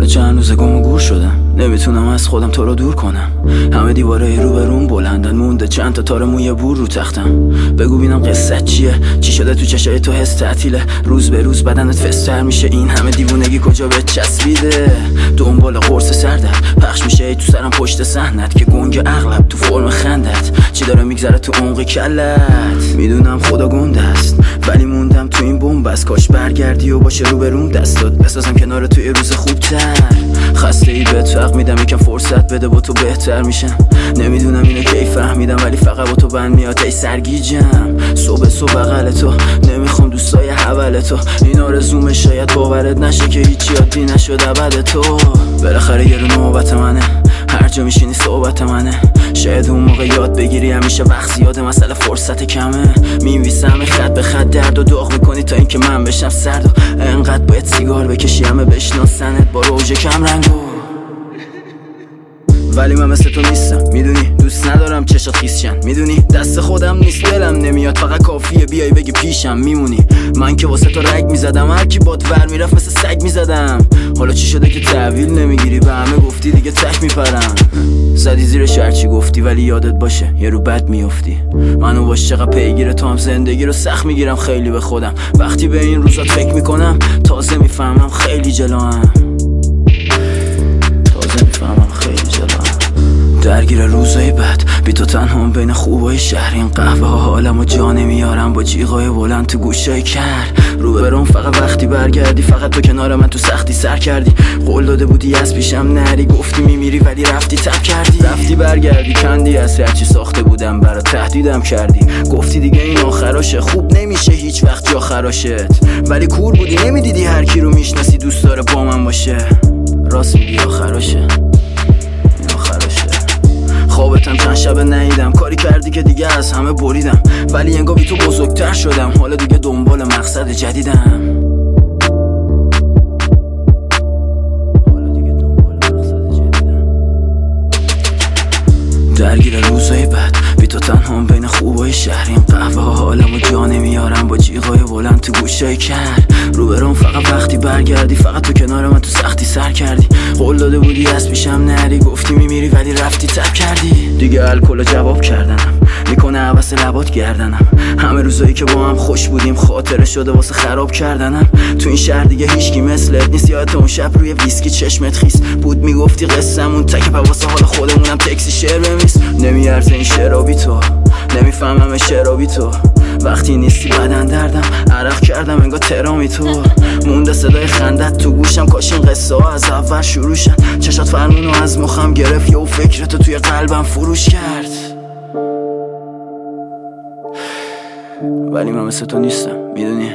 چند روز گم و گور شدم، نمیتونم از خودم تو رو دور کنم. همه دیوارای رو به روم بلندن، مونده چند تا تار موی بور رو تختم. بگو بینم قصت چیه، چی شده تو چشای تو حس تعطیله؟ روز به روز بدنت فستر میشه، این همه دیوونگی کجا به چسبیده؟ دنبال قرص سردت پخش میشه ای تو سرم پشت صحنت، که گنگ اغلب تو فرم خندت. چی داره میگذره تو عمق کلت؟ میدونم خدا گنده است ولی موندم تو این بنبست. کاش برگردی و باشه رو به روم دستات بسازم کنار توی روز خوبتر. خسته ای بهت فرق میدم، یکم فرصت بده با تو بهتر میشم. نمیدونم اینو کی فهمیدم ولی فقط با تو بند میاد ای سرگیجم. صبح بغل تو نمیخوام دوستای حول تو، این آرزومه شاید باورت نشه که هیچی عادی نشد ابد تو. بالاخره یه رو نوبت منه، هر جا میشینی صحبت منه. شاید اون موقع یاد بگیری همیشه وقت زیاده، مسئله فرصت کمه. می‌نویسم خط به خط درد و داغ میکنی تا اینکه من بشم سرد و انقدر باید سیگار بکشی همه بشناسنت با روژ کم رنگو. ولی من مثل تو نیستم میدونی، دوست ندارم چشات خیسشن میدونی، دست خودم نیست دلم نمیاد، فقط کافیه بیای بگی پیشم میمونی. من که واسه تو رگ میزدم، هر کی باد ور میرفت مثل سگ میزدم. حالا چی شده که تحویل نمیگیری؟ به همه گفتی دیگه تک میپرم. زدی زیرش هرچی گفتی ولی یادت باشه یه رو بد میافتی. منو باش چقدر پیگیر تو هم زندگی رو سخت میگیرم خیلی به خودم. وقتی به این روزا فکر میکنم تازه میفهمم خیلی جلوام. درگیر روزای بد بی تو تنهام بین خوبای شهر. این قهوه ها حالمو جا نمیارم با جیغای بلند تو گوشای کر. رو برام فقط وقتی برگردی، فقط تو کنار من تو سختی سر کردی. قول داده بودی از پیشم نری، گفتی میمیری ولی رفتی تب کردی. رفتی برگردی کندی از هرچی ساخته بودم برات تهدیدم کردی. گفتی دیگه این آخراشه، خوب نمیشه هیچ وقت جا خراشت. ولی کور بودی نمیدیدی هر کی رو میشناسی دوست داره با من باشه. راست میگی آخراشه، خوابتم چند شب ندیدم. کاری کردی که دیگه از همه بریدم، ولی انگار بی تو بزرگتر شدم. حالا دیگه دنبال مقصد جدیدم. درگیر روزای بد بی تو تنهام بین خوبای شهر. این قهوه ها حالمو جا نمیارم با جیغای بلند تو گوشای کر. رو برام فقط وقتی برگردی، فقط تو کنار من تو سختی سر کردی. قول داده بودی از پیشم نری، گفتی میمیری ولی رفتی تب کردی. دیگه الکل جواب کردنم میکنه عوض لبات گردنم. همه روزایی که با هم خوش بودیم خاطره شده واسه خراب کردنم. تو این شهر دیگه هیچکی مثلت نیست. یادت اون شب روی ویسکی چشمت خیس بود میگفتی قصه‌مون تک واسه حال خودمونم تکسی شعر بمیس. نمیارزه این شرابی تو، نمیفهمم شرابی تو. وقتی نیستی بدن دردم عرق کردم انگار ترامی تو. مونده صدای خندت تو گوشم، کاش این قصه ها از اول شروع شد. چشات فرمونو از مخم گرفت و فکرتو توی قلبم فروش کرد. ولی من مثل تو نیستم میدونی.